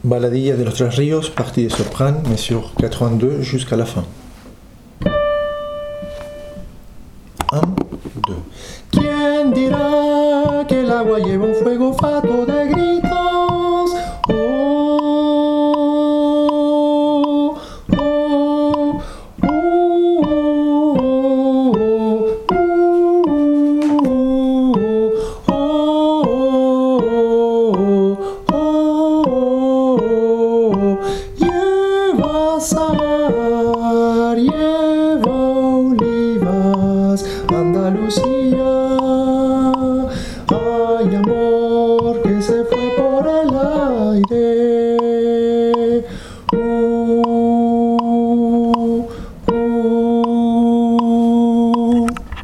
Baladilla de los Tres Ríos, partie de soprane, mais sur 82 jusqu'à la fin. 1, 2. ¿Quién dirá que el agua lleva un fuego fatuo de